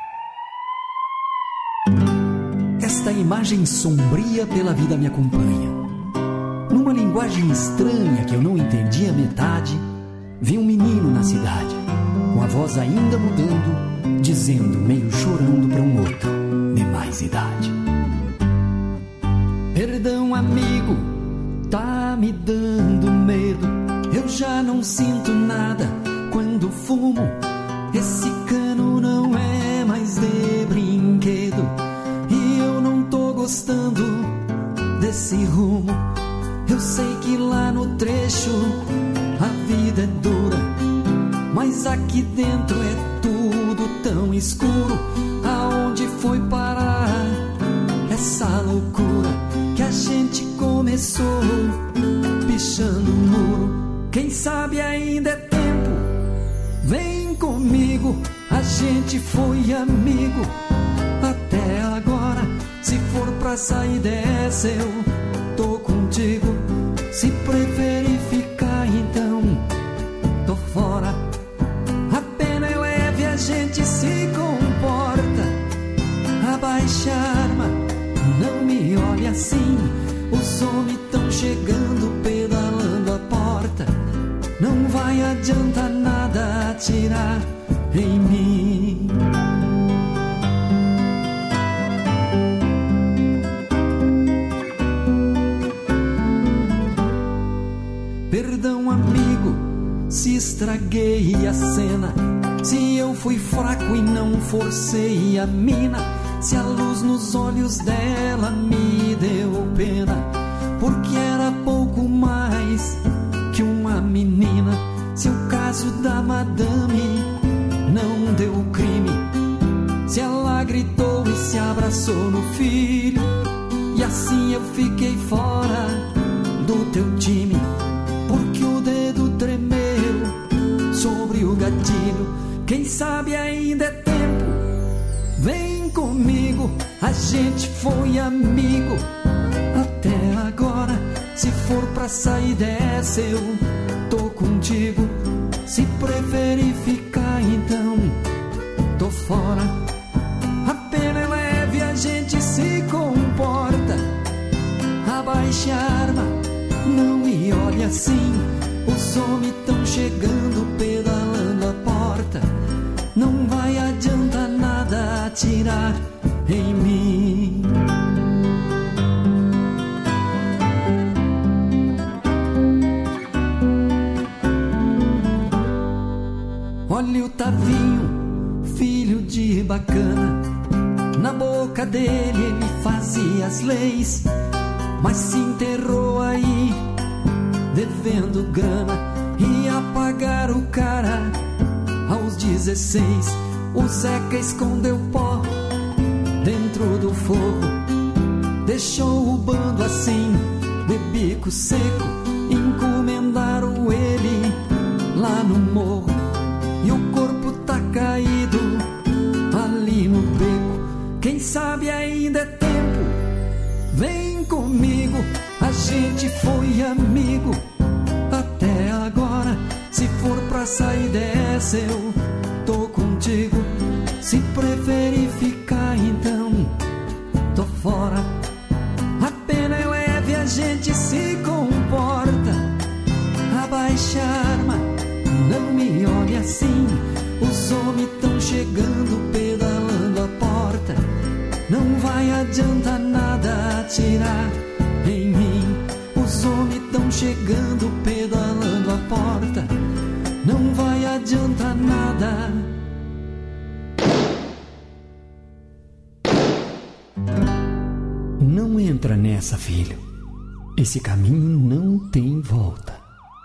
Esta imagem sombria pela vida me acompanha. Numa linguagem estranha que eu não entendi a metade, vi um menino na cidade, com a voz ainda mudando, dizendo, meio chorando para um outro de mais idade: perdão, amigo, tá me dando medo. Eu já não sinto nada quando fumo. Esse cano não é mais de brinquedo e eu não tô gostando desse rumo. Eu sei que lá no trecho a vida é dura, mas aqui dentro é tudo tão escuro. Aonde foi parar essa loucura que a gente começou pichando o muro? Quem sabe ainda é tempo, vem comigo. A gente foi amigo até agora. Se for pra sair dessa eu tô contigo. Se preferir ficar então tô fora. A pena é leve, a gente se comporta. Abaixa a arma, não me olhe assim. Os homens tão chegando, pedalando a porta. Não vai adiantar nada atirar em mim. Perdão, amigo, se estraguei a cena, se eu fui fraco e não forcei a mina, se a luz nos olhos dela me deu pena, porque era pouco mais que uma menina. Se o caso da madame não deu crime, se ela gritou e se abraçou no filho, e assim eu fiquei fora do teu time, porque o dedo tremeu sobre o gatilho. Quem sabe ainda é tempo, vem comigo. A gente foi amigo até agora. Se for pra sair dessa eu tô contigo. Se preferir ficar então tô fora. A pena é leve, a gente se comporta. Abaixa arma, não me olhe assim. Os homens tão chegando, pedalando a porta. Não vai adiantar nada atirar em mim. Olha o Tavinho, filho de bacana. Na boca dele ele fazia as leis, mas se enterrou aí, devendo grana. Ia pagar o cara aos 16. O Zeca escondeu pó dentro do fogo, deixou o bando assim, de bico seco. Encomendaram ele lá no morro, e o corpo tá caído ali no beco. Quem sabe ainda é tempo, vem comigo. A gente foi amigo até agora. Se for pra sair dessa eu tô contigo. Se preferir ficar então tô fora. A pena é leve, a gente se comporta. Abaixa a arma, não me olhe assim. Os homens tão chegando, pedalando a porta. Não vai adiantar nada atirar em mim. Os homens tão chegando, pedalando a porta. Não vai adiantar nada. Não entra nessa, filho. Esse caminho não tem volta.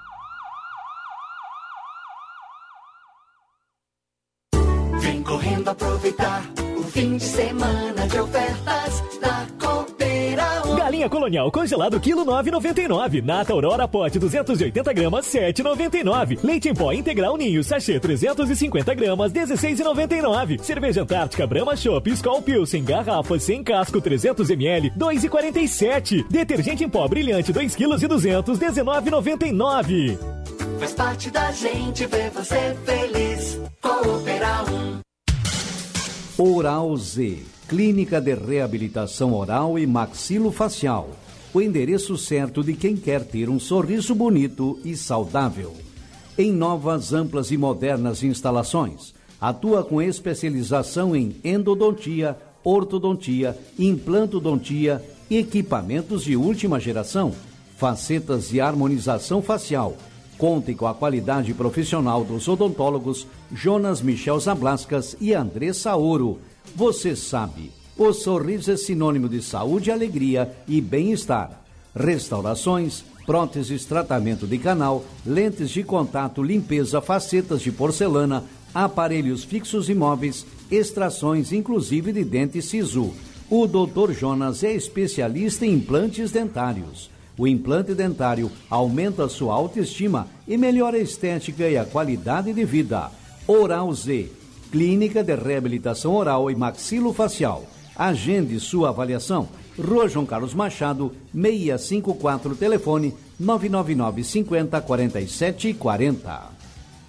Vem correndo aproveitar o fim de semana de ofertas da Copeira. Galinha Colonial congelado quilo 9,99. Nata Aurora pote 280 gramas 7,99. Leite em pó integral Ninho sachê 350 gramas 16,99. Cerveja Antártica Brahma Chopp Skol Pilsen garrafa sem casco 300 ml 2,47. Detergente em pó brilhante 2 kg e 200 19,99. Faz parte da gente ver você feliz. Coopera 1. Oral Z, Clínica de Reabilitação Oral e Maxilofacial. O endereço certo de quem quer ter um sorriso bonito e saudável. Em novas, amplas e modernas instalações. Atua com especialização em endodontia, ortodontia, implantodontia, equipamentos de última geração, facetas de harmonização facial. Contem com a qualidade profissional dos odontólogos Jonas Michel Zablascas e Andressa Ouro. Você sabe, o sorriso é sinônimo de saúde, alegria e bem-estar. Restaurações, próteses, tratamento de canal, lentes de contato, limpeza, facetas de porcelana, aparelhos fixos e móveis, extrações inclusive de dente sisu. O Dr. Jonas é especialista em implantes dentários. O implante dentário aumenta a sua autoestima e melhora a estética e a qualidade de vida. Oral Z, Clínica de Reabilitação Oral e Maxilofacial. Agende sua avaliação. Rua João Carlos Machado, 654, telefone 999 50 47 40.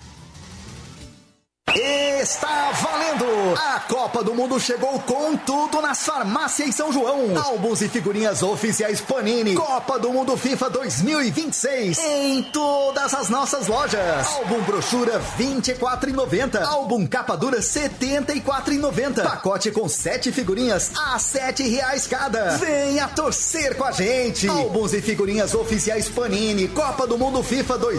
Está valendo! A Copa do Mundo chegou com tudo nas farmácias São João. Álbuns e figurinhas oficiais Panini. Copa do Mundo FIFA 2026. Em todas as nossas lojas. Álbum brochura R$24,90. Álbum capa dura R$74,90. Pacote com 7 figurinhas a R$7 cada. Venha torcer com a gente. Álbuns e figurinhas oficiais Panini. Copa do Mundo FIFA 2026.